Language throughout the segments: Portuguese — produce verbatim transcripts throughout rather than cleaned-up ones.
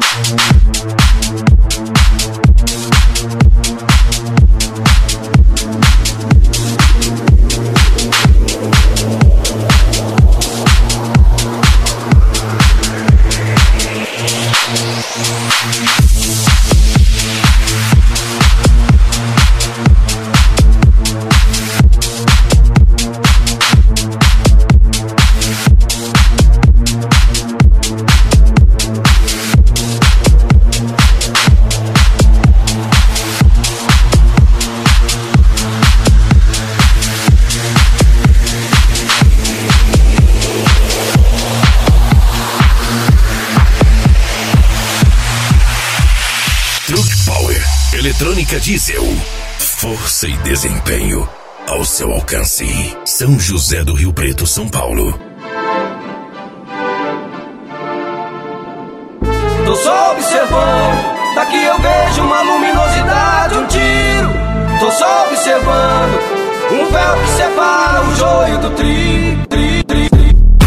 Eletrônica Diesel. Força e desempenho ao seu alcance. São José do Rio Preto, São Paulo. Tô só observando, daqui eu vejo uma luminosidade, um tiro. Tô só observando, um véu que separa o joio do trigo. Tri, tri, tri.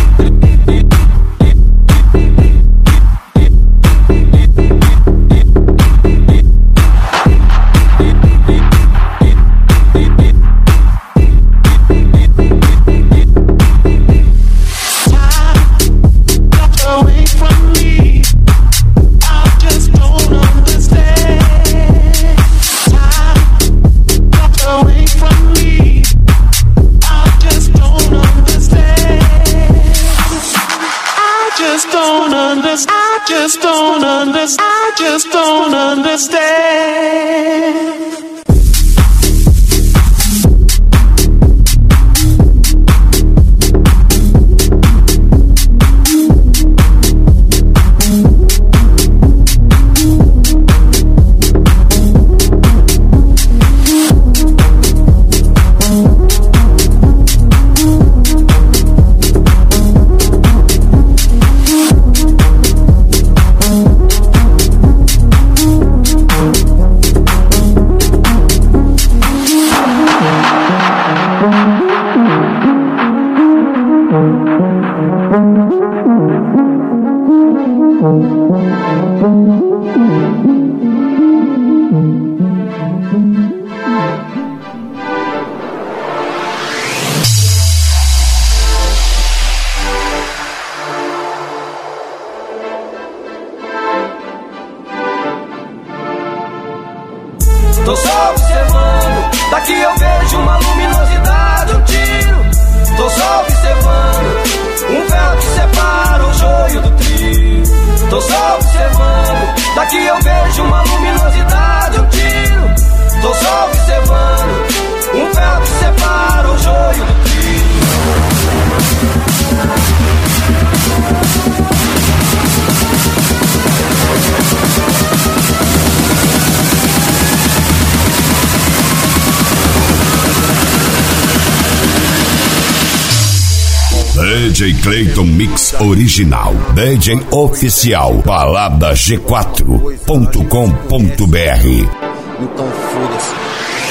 I just don't understand. Tô só observando, daqui eu vejo uma luminosidade, um tiro. Tô só observando, um véu que separa o joio do trigo. Tô só observando, daqui eu vejo uma luminosidade, um tiro. Tô só observando, um véu que separa o joio do trigo. D J Clayton Mix Original. D J Oficial. balada g quatro ponto com ponto b r. Então foda-se.